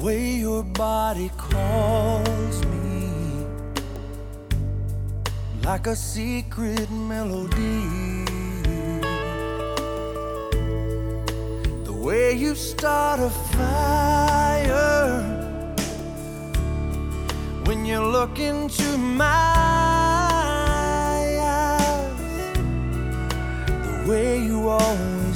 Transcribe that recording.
way your body calls me, like a secret melody. The way you start a fire when you look into my eyes. The way you always